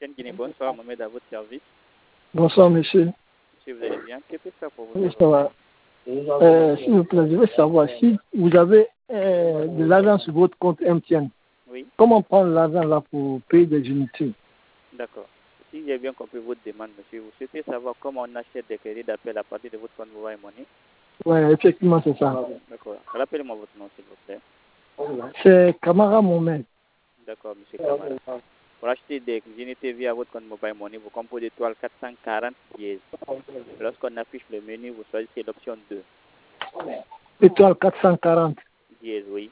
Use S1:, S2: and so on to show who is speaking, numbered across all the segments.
S1: MTN Guinée, bonsoir, Mohamed à votre service.
S2: Bonsoir, monsieur.
S1: Monsieur, vous allez bien? Que peut faire pour vous?
S2: Oui, ça va. S'il vous plaît, je veux savoir si vous avez de l'argent sur votre compte MTN.
S1: Oui.
S2: Comment prendre l'argent là pour payer des unités?
S1: D'accord. Si j'ai bien compris votre demande, monsieur, vous souhaitez savoir comment on achète des crédits d'appel à partir de votre compte Mobile Money?
S2: Oui, effectivement, c'est ça.
S1: D'accord. Rappelez-moi votre nom, s'il vous plaît.
S2: C'est Kamara Mohamed.
S1: D'accord, monsieur Kamara. Pour acheter des unités via votre compte Mobile Money, vous composez étoile 440 dièse. Lorsqu'on affiche le menu, vous choisissez l'option 2.
S2: Étoile 440.
S1: Dièse, oui.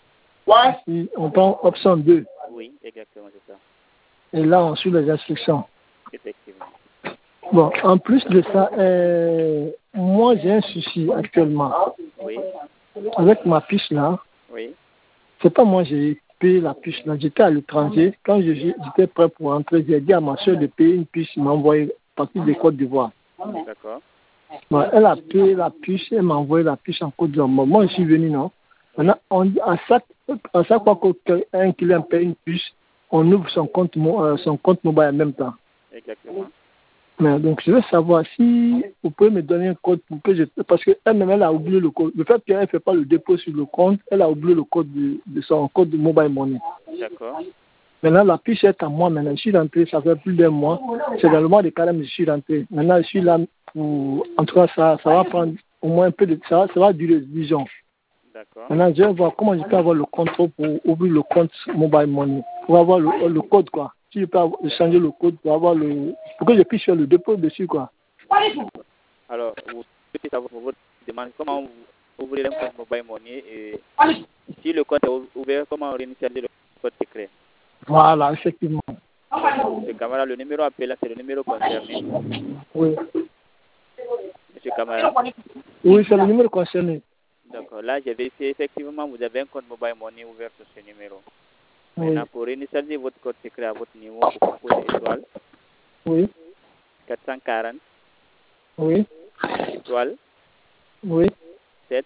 S2: Si on prend option 2.
S1: Oui, exactement, c'est ça.
S2: Et là, on suit les instructions.
S1: Effectivement.
S2: Bon, en plus de ça, moi, j'ai un souci actuellement.
S1: Oui.
S2: Avec ma puce là,
S1: Oui.
S2: c'est pas moi j'ai payé la puce là. J'étais à l'étranger. Quand j'étais prêt pour entrer, j'ai dit à ma soeur de payer une puce, m'a envoyé partir de Côte d'Ivoire.
S1: D'accord.
S2: Bon, elle a payé la puce, elle m'a envoyé la puce en Côte d'Ivoire. Moi, je suis venu, non. Maintenant, à chaque fois qu'un client paye une puce, on ouvre son compte mobile en même temps.
S1: Exactement.
S2: Mais donc, je veux savoir si vous pouvez me donner un code pour que je... Parce qu'elle-même, elle a oublié le code. Le fait qu'elle ne fait pas le dépôt sur le compte, elle a oublié le code de son code de mobile money.
S1: D'accord.
S2: Maintenant, la puce est à moi. Maintenant, je suis rentré, ça fait plus d'un mois. C'est dans le mois de carême, je suis rentré. Maintenant, je suis là pour... En tout cas, ça va prendre au moins un peu de... Ça va durer 10 ans.
S1: D'accord.
S2: Maintenant, je vais voir comment je peux avoir le contrôle pour ouvrir le compte mobile money. Pour avoir le code, quoi. Si je peux changer le code pour avoir pour que je puisse faire le dépôt dessus, quoi.
S1: Alors, vous pouvez savoir pour votre demande comment vous ouvrez un compte mobile money et si le compte est ouvert, comment réinitialiser le code secret.
S2: Voilà, effectivement.
S1: Monsieur Kamara, le numéro appelé, c'est le numéro concerné.
S2: Oui.
S1: Monsieur Kamara.
S2: Oui, c'est le numéro concerné.
S1: D'accord. Là, j'ai vérifié effectivement, vous avez un compte mobile money ouvert sur ce numéro.
S2: Oui.
S1: Maintenant, pour réinitialiser votre code secret à votre niveau, vous composez étoile.
S2: Oui.
S1: 440.
S2: Oui.
S1: Étoile.
S2: Oui.
S1: 7.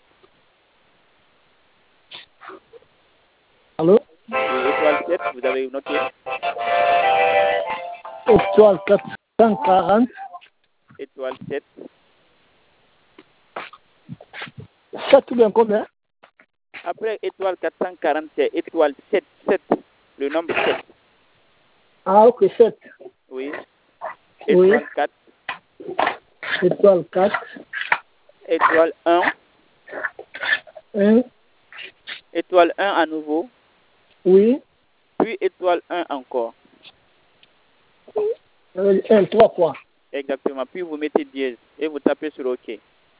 S2: Allô?
S1: Oui, étoile 7, vous avez noté.
S2: Étoile 440.
S1: Étoile 7.
S2: 7 ou bien combien?
S1: Après étoile 440, c'est étoile 7. 7. Le nombre 7.
S2: Ah, ok, 7.
S1: Oui. Étoile
S2: Oui.
S1: 4.
S2: Étoile 4.
S1: Étoile 1.
S2: 1.
S1: Étoile 1 à nouveau.
S2: Oui.
S1: Puis étoile 1 encore.
S2: 1, 3 fois.
S1: Exactement. Puis vous mettez dièse et vous tapez sur OK.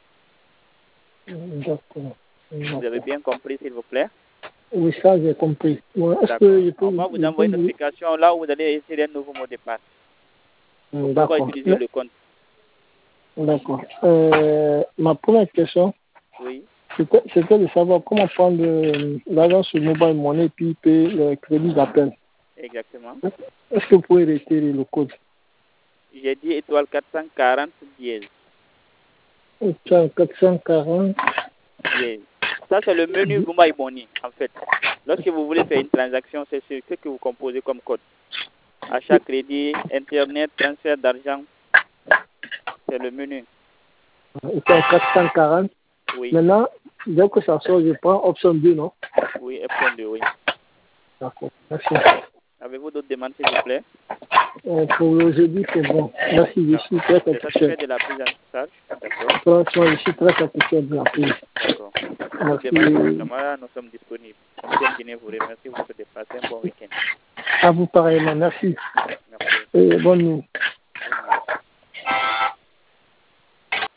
S2: D'accord.
S1: Vous avez bien compris, s'il vous plaît?
S2: Oui, ça, j'ai compris. Ouais, est-ce
S1: D'accord.
S2: que je peux...
S1: On va vous envoyer une notification là où vous allez insérer un nouveau mot de passe. Pourquoi
S2: D'accord.
S1: utiliser le compte?
S2: D'accord. Ma première question,
S1: Oui.
S2: c'était de savoir comment prendre l'argent sur mobile money et puis payer le crédit d'appel.
S1: Exactement.
S2: Est-ce que vous pouvez retirer le code?
S1: J'ai dit étoile 440 dièse.
S2: Étoile 440.
S1: Dièse. Ça, c'est le menu Mobile Money, en fait. Lorsque vous voulez faire une transaction, c'est ce que vous composez comme code. Achat, crédit, Internet, transfert d'argent. C'est le menu.
S2: Étoile 440.
S1: Oui.
S2: Maintenant, dès que ça sort, je prends option 2, non?
S1: Oui, option 2, oui.
S2: D'accord. Merci.
S1: Avez-vous d'autres demandes, s'il vous plaît?
S2: Pour le jeudi, c'est bon. Merci, je suis très
S1: C'est
S2: satisfait.
S1: satisfait de la prise en charge? D'accord.
S2: Franchement, je suis très satisfait de la prise.
S1: D'accord.
S2: Merci.
S1: Nous sommes disponibles. MTN Guinée vous remercie. Vous souhaitez passer un bon week-end.
S2: À vous pareillement. Merci.
S1: Merci.
S2: Et bonne nuit.